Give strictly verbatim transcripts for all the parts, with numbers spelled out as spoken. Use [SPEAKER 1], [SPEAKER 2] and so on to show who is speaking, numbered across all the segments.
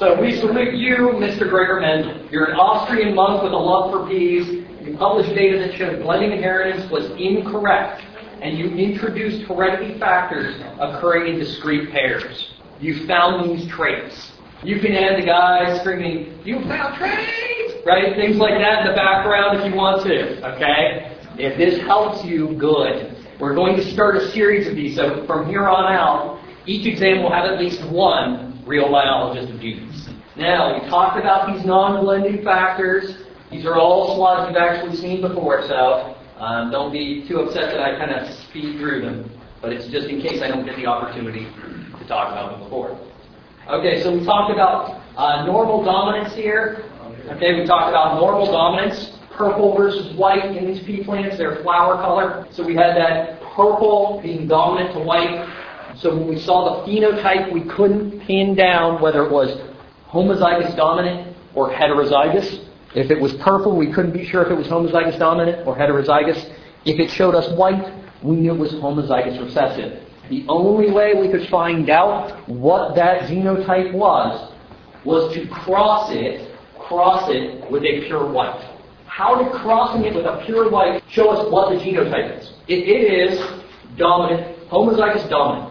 [SPEAKER 1] So we salute you, Mister Gregor Mendel. You're an Austrian monk with a love for peas. You published data that showed blending inheritance was incorrect, and you introduced heredity factors occurring in discrete pairs. You found these traits. You can add the guys screaming, "You found traits!" Right? Things like that in the background if you want to. Okay? If this helps you, good. We're going to start a series of these, so from here on out, each exam will have at least one real biologist of genes. Now, we talked about these non-blending factors. These are all slides you've actually seen before, so um, don't be too upset that I kind of speed through them. But it's just in case I don't get the opportunity to talk about them before. Okay, so we talked about uh, normal dominance here. Okay, we talked about normal dominance, purple versus white in these pea plants, their flower color. So we had that purple being dominant to white. So when we saw the phenotype, we couldn't pin down whether it was homozygous dominant or heterozygous. If it was purple, we couldn't be sure if it was homozygous dominant or heterozygous. If it showed us white, we knew it was homozygous recessive. The only way we could find out what that genotype was was to cross it, cross it with a pure white. How did crossing it with a pure white show us what the genotype is? It, it is dominant, homozygous dominant.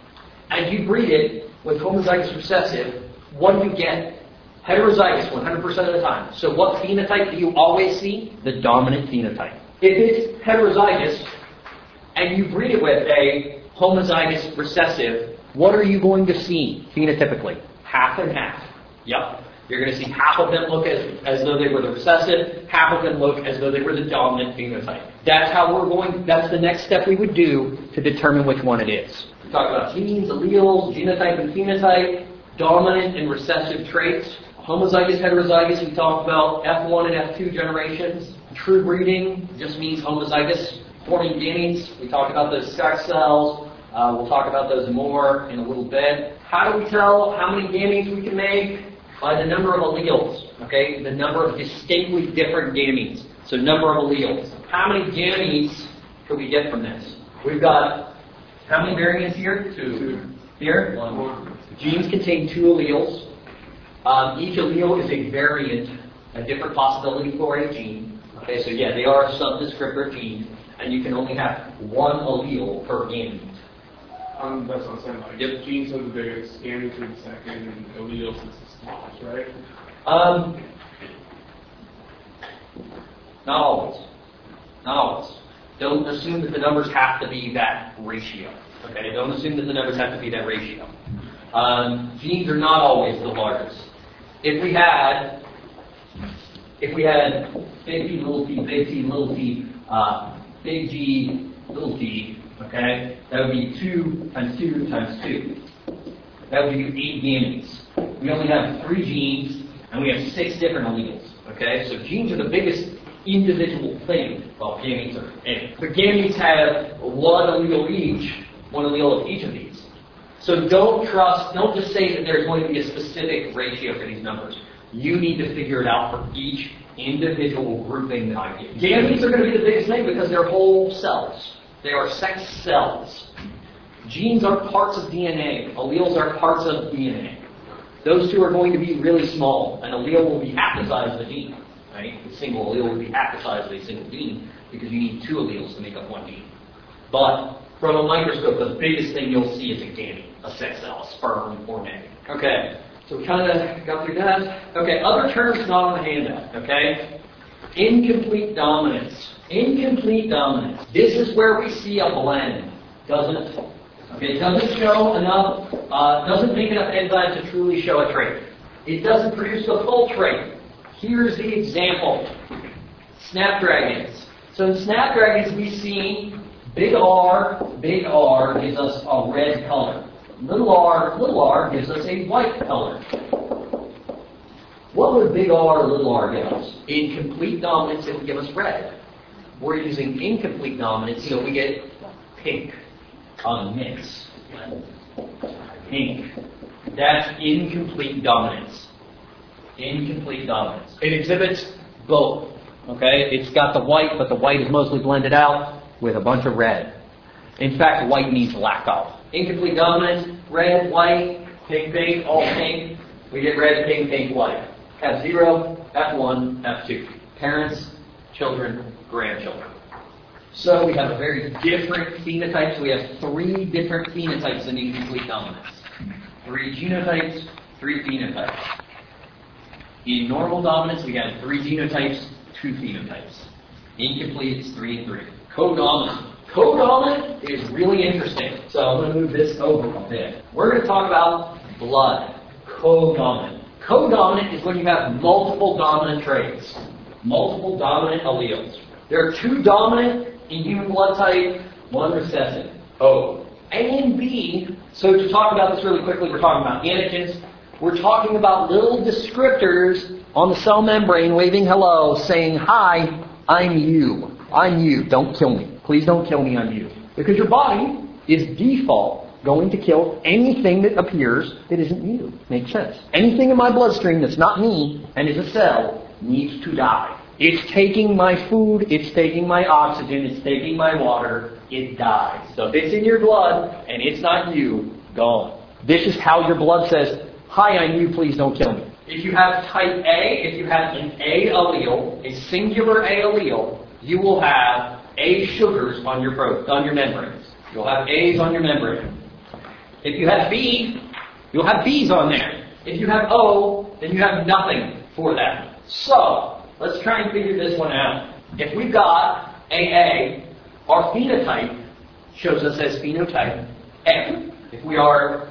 [SPEAKER 1] As you breed it with homozygous recessive, what do you get? Heterozygous one hundred percent of the time. So what phenotype do you always see? The dominant phenotype. If it's heterozygous and you breed it with a homozygous recessive, what are you going to see phenotypically? Half and half. Yep. You're going to see half of them look as, as though they were the recessive, half of them look as though they were the dominant phenotype. That's how we're going, that's the next step we would do to determine which one it is. We talk about genes, alleles, genotype and phenotype, dominant and recessive traits. Homozygous, heterozygous, we talked about F one and F two generations. True breeding just means homozygous. Forming gametes, we talked about those sex cells. Uh, we'll talk about those more in a little bit. How do we tell how many gametes we can make? By the number of alleles, okay? The number of distinctly different gametes. So number of alleles. How many gametes could we get from this? We've got, how many variants here? Two. Here? One. Genes contain two alleles. Um, each allele is a variant, a different possibility for a gene. Okay, so yeah, they are a subdescriptor gene, and you can only have one allele per gamete.
[SPEAKER 2] Um, that's what I'm saying. Like,
[SPEAKER 1] yep.
[SPEAKER 2] Genes are the biggest, gametes are the second, and alleles is the smallest, right?
[SPEAKER 1] Um, not always. Not always. Don't assume that the numbers have to be that ratio. Okay, don't assume that the numbers have to be that ratio. Um, genes are not always the largest. If we had, if we had big T, little t, big T, little t, uh, big G, little t, okay, that would be two times two times two. That would be eight gametes. We only have three genes, and we have six different alleles. Okay, so genes are the biggest individual thing. Well, gametes are eight. But gametes have one allele each, one allele of each of these. So don't trust, don't just say that there's going to be a specific ratio for these numbers. You need to figure it out for each individual grouping that I give. Gametes are going to be the biggest thing because they're whole cells. They are sex cells. Genes are parts of D N A. Alleles are parts of D N A. Those two are going to be really small. An allele will be half the size of a gene. Right? A single allele will be half the size of a single gene because you need two alleles to make up one gene. But from a microscope, the biggest thing you'll see is a gamete, a sex cell, a sperm or egg. Okay, so we kind of got through that. Okay, other terms not on the handout. Okay, incomplete dominance. Incomplete dominance. This is where we see a blend, doesn't it? Okay, it doesn't show enough, uh, doesn't make enough enzymes to truly show a trait. It doesn't produce the full trait. Here's the example. Snapdragons. So in snapdragons we see big R, big R gives us a red color. Little r, little r gives us a white color. What would big R, little r give us? Incomplete dominance, it would give us red. We're using incomplete dominance, so we get pink on a mix. Pink. That's incomplete dominance. Incomplete dominance. It exhibits both. Okay? It's got the white, but the white is mostly blended out with a bunch of red. In fact, white means lack of. Incomplete dominance, red, white, pink, pink, all pink. we get red, pink, pink, white. F zero, F one, F two. Parents, children, grandchildren. So we have a very different phenotypes. We have three different phenotypes in incomplete dominance. Three genotypes, three phenotypes. In normal dominance, we have three genotypes, two phenotypes. Incomplete is three and three. Co-dominant. Co-dominant is really interesting. So I'm going to move this over a bit. We're going to talk about blood. Co-dominant. Co-dominant is when you have multiple dominant traits. Multiple dominant alleles. There are two dominant in human blood type, one recessive. O. A and B, so to talk about this really quickly, we're talking about antigens. We're talking about little descriptors on the cell membrane waving hello, saying, hi, I'm you. I'm you. Don't kill me. Please don't kill me, I'm you. Because your body is default going to kill anything that appears that isn't you. Makes sense. Anything in my bloodstream that's not me and is a cell needs to die. It's taking my food, it's taking my oxygen, it's taking my water, it dies. So if it's in your blood and it's not you, gone. This is how your blood says, hi, I'm you, please don't kill me. If you have type A, if you have an A allele, a singular A allele, you will have A sugars on your pro- on your membranes. You'll have A's on your membrane. If you have B, you'll have B's on there. If you have O, then you have nothing for that. So, let's try and figure this one out. If we've got A A, our phenotype shows us as phenotype A. If we are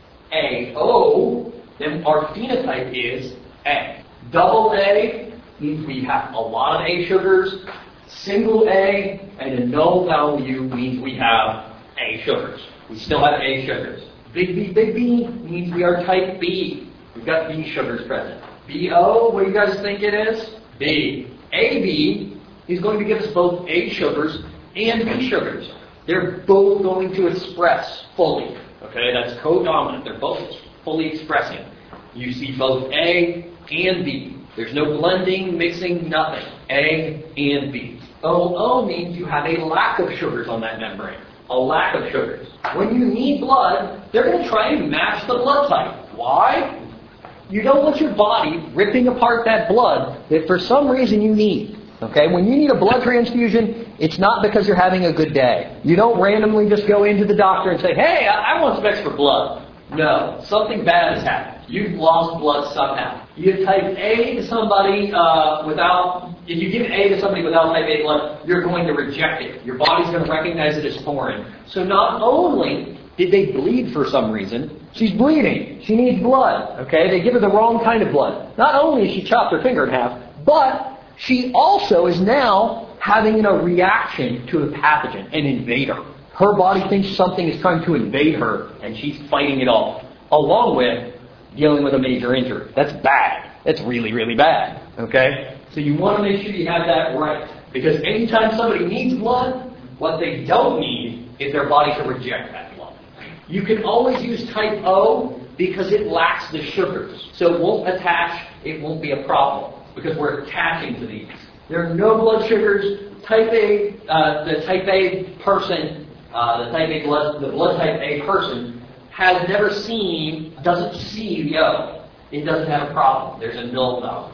[SPEAKER 1] A O, then our phenotype is A. Double A means we have a lot of A sugars. Single A and a null value means we have A sugars. We still have A sugars. Big B, big B means we are type B. We've got B sugars present. B O, what do you guys think it is? B. A B is going to give us both A sugars and B sugars. They're both going to express fully. Okay, that's co-dominant. They're both fully expressing. You see both A and B. There's no blending, mixing, nothing. A and B. O O means you have a lack of sugars on that membrane. A lack of sugars. When you need blood, they're going to try and match the blood type. Why? You don't want your body ripping apart that blood that for some reason you need. Okay? When you need a blood transfusion, it's not because you're having a good day. You don't randomly just go into the doctor and say, hey, I, I want some extra blood. No. Something bad has happened. You've lost blood somehow. You give type A to somebody uh, without... If you give A to somebody without type A blood, you're going to reject it. Your body's going to recognize it as foreign. So not only did they bleed for some reason, she's bleeding. She needs blood. Okay? They give her the wrong kind of blood. Not only has she chopped her finger in half, but she also is now having a reaction to a pathogen, an invader. Her body thinks something is trying to invade her, and she's fighting it off, along with dealing with a major injury. That's bad. That's really, really bad. Okay? So you want to make sure you have that right. Because anytime somebody needs blood, what they don't need is their body to reject that blood. You can always use type O because it lacks the sugars. So it won't attach, it won't be a problem. Because we're attaching to these. There are no blood sugars. Type A, uh, the type A person, uh, the type A blood, the blood type A person has never seen, doesn't see the O. It doesn't have a problem. There's a null value.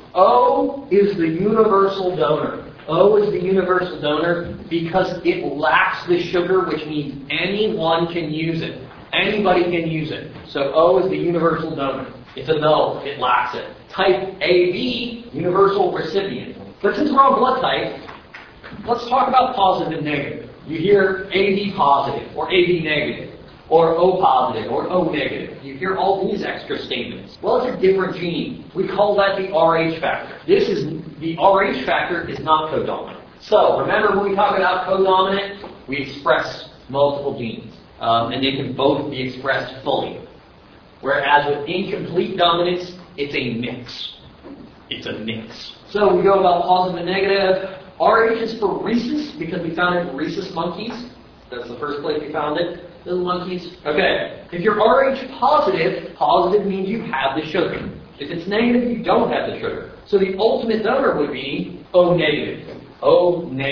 [SPEAKER 1] O is the universal donor. O is the universal donor because it lacks the sugar, which means anyone can use it. Anybody can use it. So O is the universal donor. It's a null. It lacks it. Type A B, universal recipient. But since we're on blood type, let's talk about positive and negative. You hear A B positive or A B negative. Or O positive, or O negative. You hear all these extra statements. Well, it's a different gene. We call that the R H factor. This is, the R H factor is not codominant. So, remember when we talk about codominant, we express multiple genes. Um, and they can both be expressed fully. Whereas with incomplete dominance, it's a mix. It's a mix. So we go about positive and negative. R H is for rhesus, because we found it in rhesus monkeys. That's the first place we found it. Little monkeys. Okay. If you're R H positive, positive means you have the sugar. If it's negative, you don't have the sugar. So the ultimate donor would be O negative. O negative.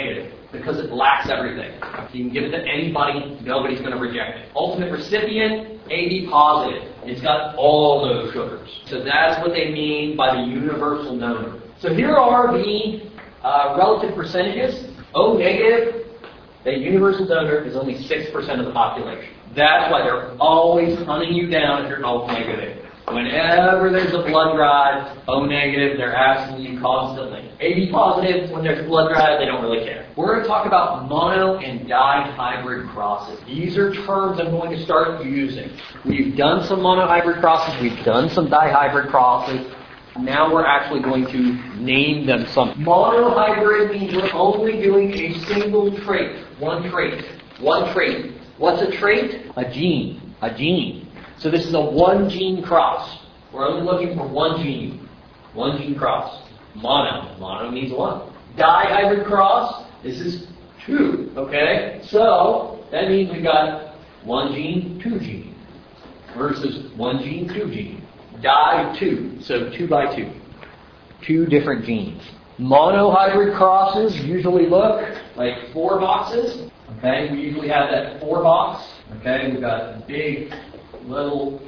[SPEAKER 1] because it lacks everything. You can give it to anybody, nobody's going to reject it. Ultimate recipient, A B positive. It's got all those sugars. So that's what they mean by the universal donor. So here are the uh, relative percentages. O negative, the universal donor is only six percent of the population. That's why they're always hunting you down if you're O negative. Whenever there's a blood drive, O negative, they're asking you constantly. A B positive, when there's a blood drive, they don't really care. We're going to talk about mono and dihybrid crosses. These are terms I'm going to start using. We've done some monohybrid crosses, we've done some dihybrid crosses. Now we're actually going to name them something. Monohybrid means we're only doing a single trait. One trait. One trait. What's a trait? A gene. A gene. So this is a one-gene cross. We're only looking for one gene. One gene cross. Mono. Mono means one. Dihybrid cross, this is two. Okay? So that means we got one gene, two gene. Versus one gene, two gene. Di, two. So two by two. Two different genes. Monohybrid crosses usually look like four boxes. Okay? We usually have that four box. Okay? We've got big, little,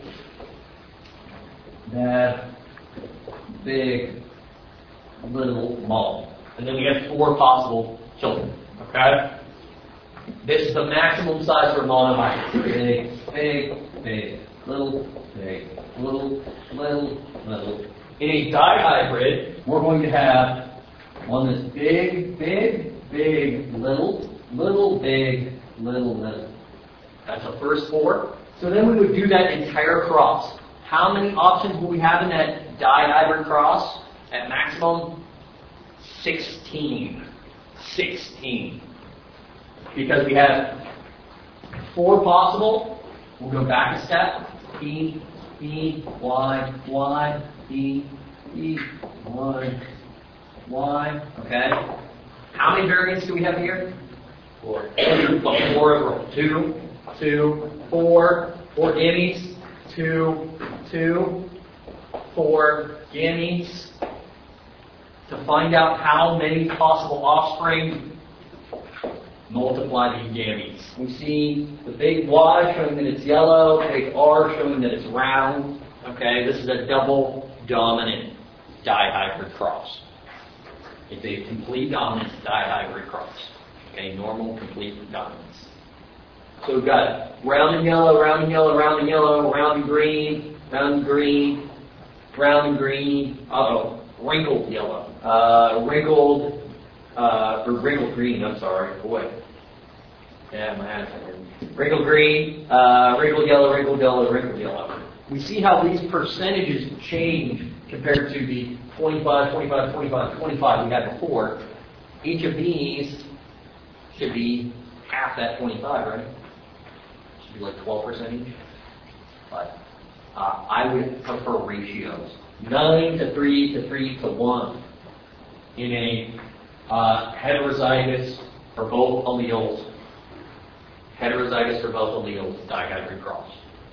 [SPEAKER 1] bad, big, little, small. And then we have four possible children. Okay? This is the maximum size for monohybrid. Big, big, big, little, big, little, little, little. In a dihybrid, we're going to have one that's big, big, big, little, little, big, little, little. That's the first four. So then we would do that entire cross. How many options will we have in that dihybrid cross? At maximum, sixteen. sixteen. Because we have four possible. We'll go back a step. E, E, Y, Y, E, E, Y, Y. Okay? How many variants do we have here? Four. Well, four overall. Two, two, four, four gametes, two, two, four gametes. To find out how many possible offspring, multiply these gametes. We see the big Y showing that it's yellow, the big R showing that it's round. Okay, this is a double dominant dihybrid cross. It's a complete dominant dihybrid cross. Okay, normal complete dominance. So we've got round and yellow, round and yellow, round and yellow, round and green, round and green, round and green, uh-oh, wrinkled yellow, uh, wrinkled, uh, or wrinkled green, I'm sorry, boy. Yeah, my hands are wrinkled green, uh, wrinkled yellow, wrinkled yellow, wrinkled yellow. We see how these percentages change compared to the twenty-five, twenty-five, twenty-five, twenty-five we had before. Each of these should be half that twenty-five, right? Should be like twelve percent each. But uh, I would prefer ratios. nine to three to three to one in a uh, heterozygous for both alleles. Heterozygous for both alleles, dihybrid cross.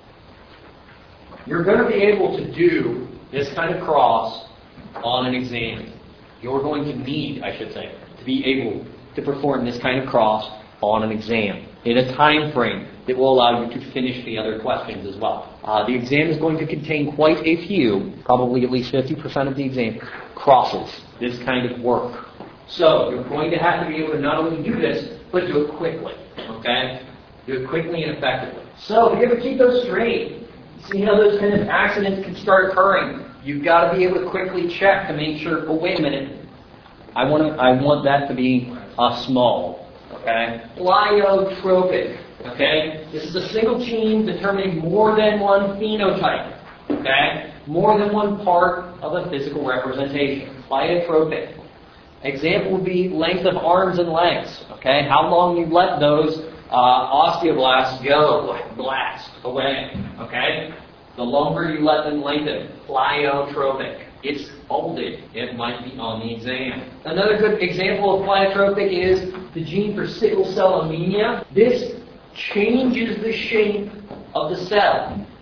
[SPEAKER 1] You're going to be able to do this kind of cross on an exam. You're going to need, I should say, to be able to perform this kind of cross on an exam in a time frame that will allow you to finish the other questions as well. Uh, the exam is going to contain quite a few, probably at least fifty percent of the exam, crosses, this kind of work. So you're going to have to be able to not only do this, but do it quickly, okay? Do it quickly and effectively. So if you ever keep those straight, see how those kind of accidents can start occurring. You've got to be able to quickly check to make sure, oh, wait a minute, I want to, I want that to be a small, okay? Pleiotropic, okay? This is a single gene determining more than one phenotype, okay? More than one part of a physical representation. Pleiotropic. Example would be length of arms and legs, okay? How long you let those uh, osteoblasts go, blast away, okay? The longer you let them lengthen, pleiotropic. It's folded. It might be on the exam. Another good example of pleiotropic is the gene for sickle cell anemia. This changes the shape of the cell.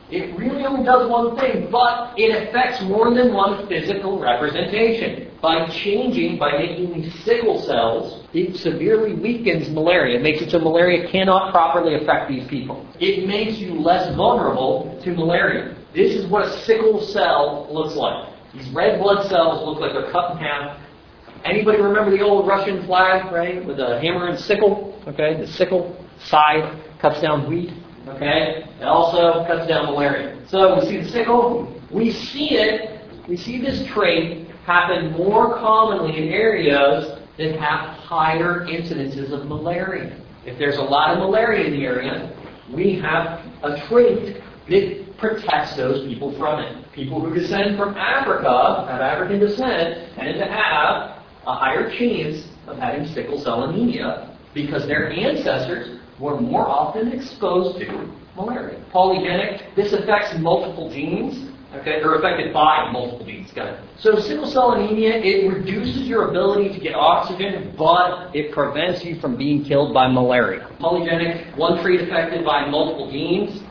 [SPEAKER 1] It really only does one thing, but it affects more than one physical representation. By changing, by making these sickle cells, it severely weakens malaria. It makes it so malaria cannot properly affect these people. It makes you less vulnerable to malaria. This is what a sickle cell looks like. These red blood cells look like they're cut in half. Anybody remember the old Russian flag, right? With a hammer and sickle, okay? The sickle side cuts down wheat, okay? It also cuts down malaria. So we see the sickle, we see it, we see this trait happen more commonly in areas that have higher incidences of malaria. If there's a lot of malaria in the area, we have a trait that protects those people from it. People who descend from Africa, have African descent, tend to have a higher chance of having sickle cell anemia because their ancestors were more often exposed to malaria. Polygenic, this affects multiple genes, okay, or affected by multiple genes, got it. So sickle cell anemia, it reduces your ability to get oxygen, but it prevents you from being killed by malaria. Polygenic, one trait affected by multiple genes,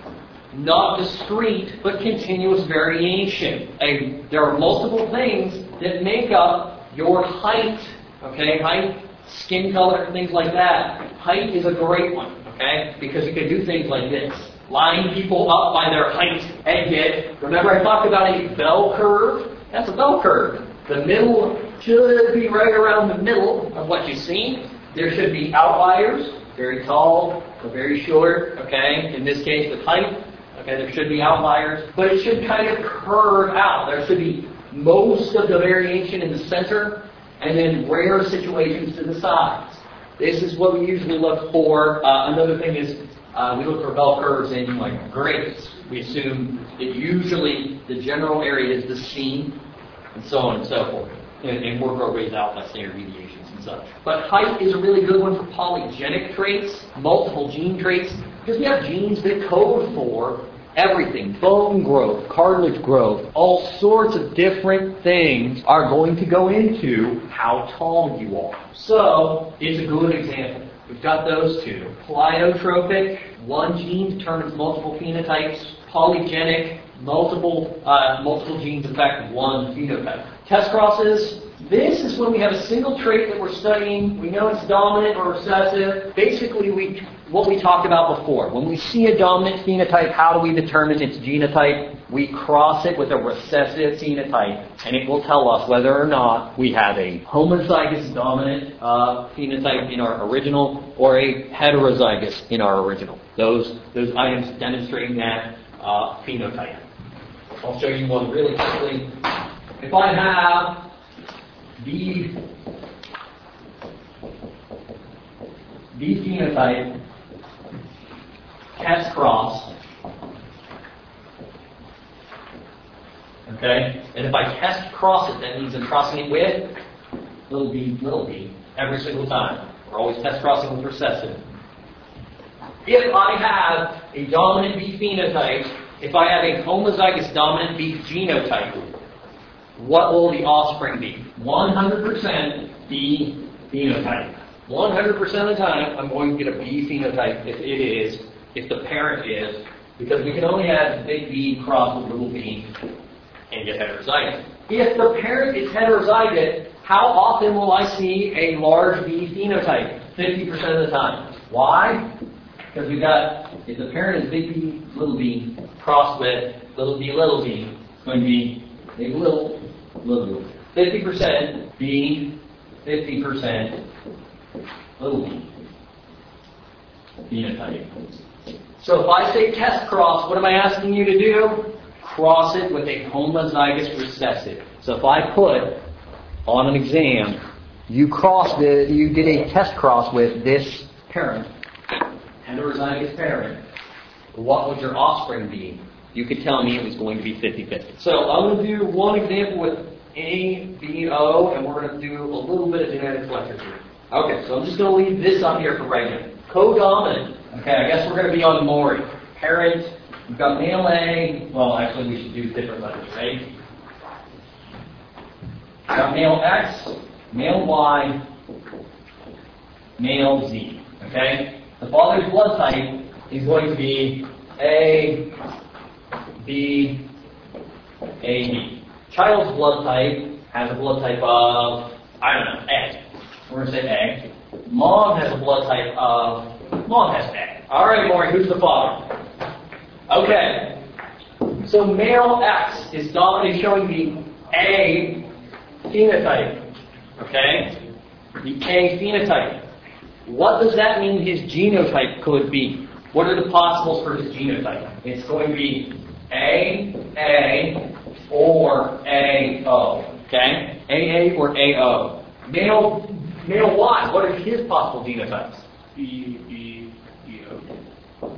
[SPEAKER 1] not discrete, but continuous variation. A, there are multiple things that make up your height, okay, height, skin color, things like that. Height is a great one, okay, because you can do things like this. Line people up by their height and get, remember I talked about a bell curve? That's a bell curve. The middle should be right around the middle of what you see. There should be outliers, very tall or very short, okay, in this case with height. Okay, there should be outliers, but it should kind of curve out. There should be most of the variation in the center, and then rare situations to the sides. This is what we usually look for. Uh, another thing is uh, we look for bell curves in like grades. We assume that usually the general area is the C, and so on and so forth, and, and work our ways out by standard deviations and such. But height is a really good one for polygenic traits, multiple gene traits, because we have genes that code for everything. Bone growth, cartilage growth, all sorts of different things are going to go into how tall you are. So, it's a good example. We've got those two. Pleiotropic, one gene determines multiple phenotypes. Polygenic, multiple uh, multiple genes affect one phenotype. Test crosses, this is when we have a single trait that we're studying. We know it's dominant or recessive. Basically, we what we talked about before. When we see a dominant phenotype, how do we determine its genotype? We cross it with a recessive phenotype, and it will tell us whether or not we have a homozygous dominant uh, phenotype in our original or a heterozygous in our original. Those, those items demonstrating that uh, phenotype. I'll show you one really quickly. If I have the the phenotype test cross, okay, and if I test cross it, that means I'm crossing it with little d, little d, every single time. We're always test crossing with recessive. If I have a dominant B phenotype, if I have a homozygous dominant B genotype, what will the offspring be? one hundred percent B phenotype. one hundred percent of the time, I'm going to get a B phenotype if it is, if the parent is, because we can only have big B cross with little b and get heterozygous. If the parent is heterozygous, how often will I see a large B phenotype? fifty percent of the time. Why? Because we've got, if the parent is big B, little b, crossed with little b, little b, it's going to be big little, little b. fifty percent B, fifty percent little b phenotype. So if I say test cross, what am I asking you to do? Cross it with a homozygous recessive. So if I put on an exam, you crossed it, you did a test cross with this parent, heterozygous parent, what would your offspring be? You could tell me it was going to be fifty-fifty. So I'm going to do one example with A, B, O, and we're going to do a little bit of genetics lecture here. Okay, so I'm just going to leave this up here for right now. Co-dominant. Okay, I guess we're going to be on Maury. Parent, we've got male A. Well, actually, we should do different letters, right? We've got male X, male Y, male Z. Okay? The father's blood type is going to be A, B, A, B. Child's blood type has a blood type of, I don't know, A. We're going to say A. Mom has a blood type of, Mom has A. All right, Maury, who's the father? Okay. So male X is dominantly showing the A phenotype. Okay? The A phenotype. What does that mean his genotype could be? What are the possibles for his genotype? It's going to be A, A, or A O. Okay? A A or A O. Male, male Y, what are his possible genotypes?
[SPEAKER 2] B, B, B, O.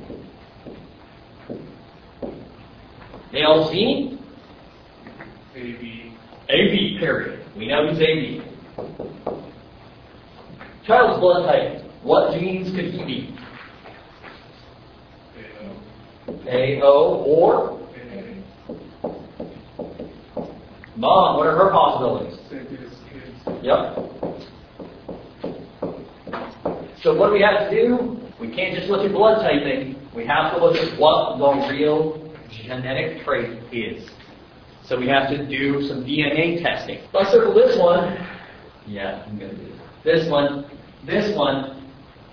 [SPEAKER 1] Male Z?
[SPEAKER 2] A, B.
[SPEAKER 1] A B, period. We know he's A B. Child's blood type. What genes could he be?
[SPEAKER 2] A, O.
[SPEAKER 1] A O or?
[SPEAKER 2] A,
[SPEAKER 1] Mom, what are her possibilities?
[SPEAKER 2] same thing as kids.
[SPEAKER 1] Yep. So what do we have to do? We can't just look at blood typing. We have to look at what the real genetic trait is. So we have to do some D N A testing. Let's circle this one. Yeah, I'm going to do this one, this one,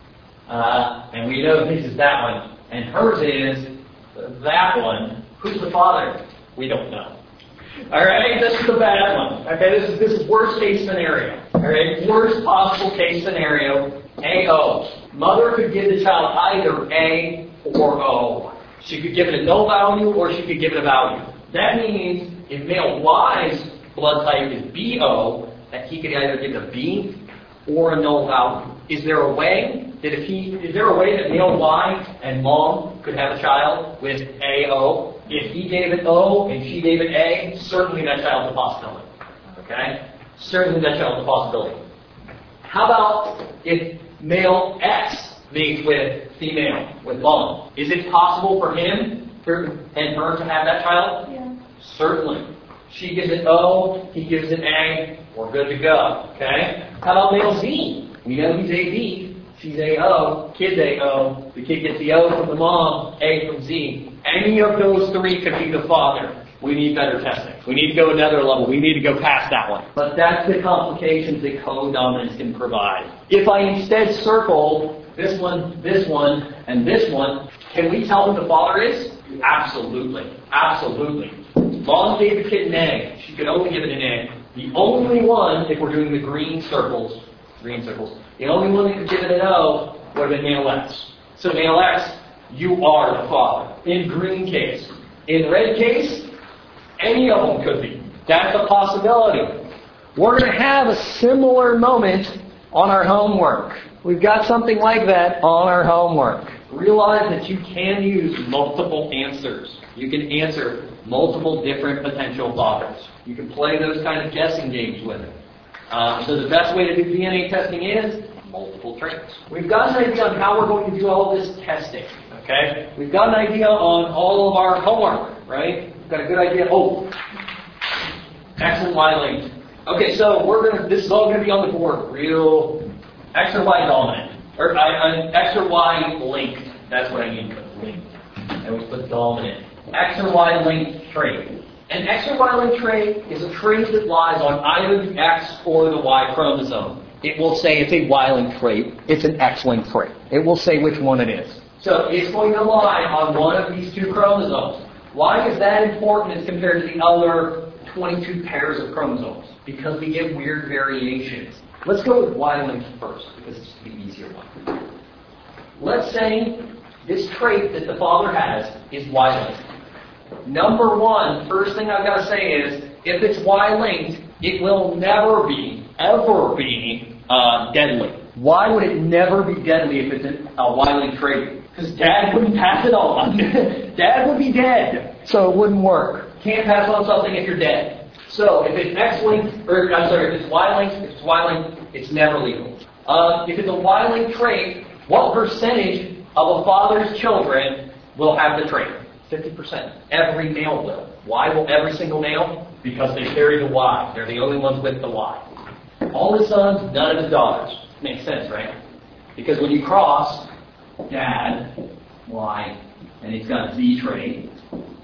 [SPEAKER 1] uh, and we know this is that one. And hers is that one. Who's the father? We don't know. All right, this is the bad one. Okay, this is this is worst case scenario. All right, worst possible case scenario. A O. Mother could give the child either A or O. She could give it a no value or she could give it a value. That means if male Y's blood type is B O, that he could either give a B or a null value. Is there a way that if he is there a way that male Y and mom could have a child with A O? If he gave it O and she gave it A, certainly that child's a possibility. Okay? Certainly that child's a possibility. How about if male X mates with female, with mom? Is it possible for him for, and her to have that child?
[SPEAKER 3] Yeah.
[SPEAKER 1] Certainly. She gives it O, he gives it A, we're good to go. Okay? How about male Z? We know he's A B, she's A O, kid's A O, the kid gets the O from the mom, A from Z. Any of those three could be the father. We need better testing. We need to go another level. We need to go past that one. But that's the complications that codominance can provide. If I instead circle this one, this one, and this one, can we tell who the father is? Absolutely. Absolutely. Mom gave the kid an A. She could only give it an A. The only one, if we're doing the green circles, green circles, the only one that could give it an O would have been male X. So male X, you are the father. In green case. In red case, any of them could be. That's a possibility. We're going to have a similar moment on our homework. We've got something like that on our homework. Realize that you can use multiple answers. You can answer multiple different potential fathers. You can play those kind of guessing games with it. Uh, so the best way to do D N A testing is multiple traits. We've got an idea on how we're going to do all this testing. Okay? We've got an idea on all of our homework, right? We've got a good idea. Oh, X and Y linked. Okay, so we're gonna. This is all going to be on the board. Real X or Y dominant, or I, I, X or Y linked. That's what I mean by linked. And we put dominant. X or Y linked trait. An X or Y linked trait is a trait that lies on either the X or the Y chromosome. It will say it's a Y-linked trait. It's an X-linked trait. It will say which one it is. So it's going to lie on one of these two chromosomes. Why is that important as compared to the other twenty-two pairs of chromosomes? Because we get weird variations. Let's go with Y-linked first, because it's the easier one. Let's say this trait that the father has is Y-linked. Number one, first thing I've got to say is, if it's Y-linked, it will never be, ever be, uh, deadly. Why would it never be deadly if it's a Y-linked trait? Because Dad wouldn't pass it on. Dad would be dead. So it wouldn't work. Can't pass on something if you're dead. So if it's X-linked, or I'm sorry, if it's Y-linked, if it's Y-linked, it's never legal. Uh, if it's a Y-linked trait, what percentage of a father's children will have the trait? fifty percent. Every male will. Why will every single male? Because they carry the Y. They're the only ones with the Y. All his sons, none of his daughters. Makes sense, right? Because when you cross Dad, Y, and he's got Z trait,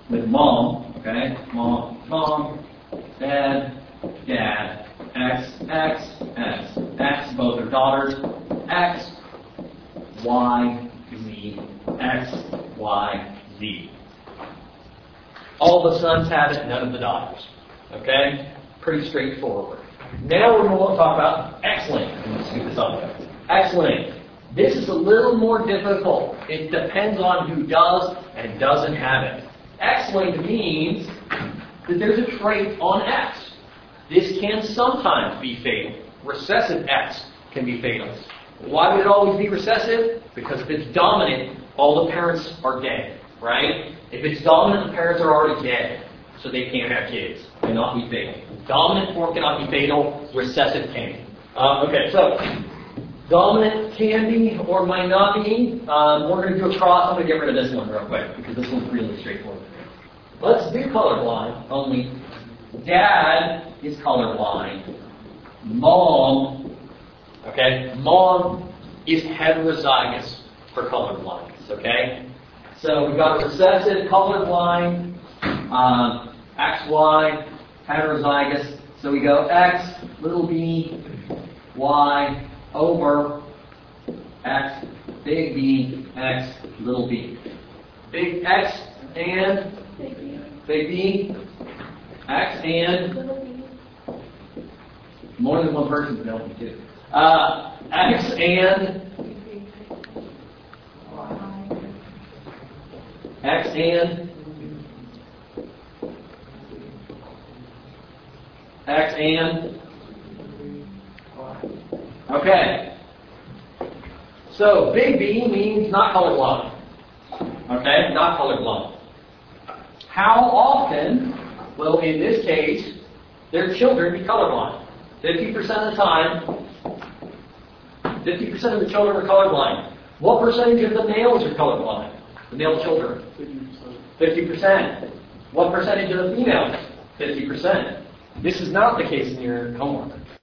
[SPEAKER 3] with mom, okay? Mom, mom, dad, dad, X, X, X. X, both are daughters. X, Y, Z, X, Y, Z.
[SPEAKER 1] All the sons have it, none of the daughters. Okay? Pretty straightforward. Now we're going to talk about X-Link. Let's do this up. X-Link. This is a little more difficult. It depends on who does and doesn't have it. X-Link means that there's a trait on X. This can sometimes be fatal. Recessive X can be fatal. Why would it always be recessive? Because if it's dominant, all the parents are dead, right? If it's dominant, the parents are already dead, so they can't have kids. Cannot be fatal. Dominant form cannot be fatal. Recessive can. Uh, okay, so dominant can be or might not be. Um, we're going to do a cross. I'm going to get rid of this one real quick because this one's really straightforward. Let's do colorblind. Only dad is colorblind. Mom, okay, mom is heterozygous for colorblindness. Okay, so we've got a recessive colorblind, um, X Y, heterozygous. So we go X, little b, Y, over X, big B, X, little b. Big X and big B, X and more than one person can help me too. Uh, X and X and X and okay. So big B means not colorblind. Okay, not colorblind. How often will, in this case, their children be colorblind? Fifty percent of the time. Fifty percent of the children are colorblind. What percentage of the males are colorblind? The male children. Fifty percent. What percentage of the females? Fifty percent. This is not the case in your homework.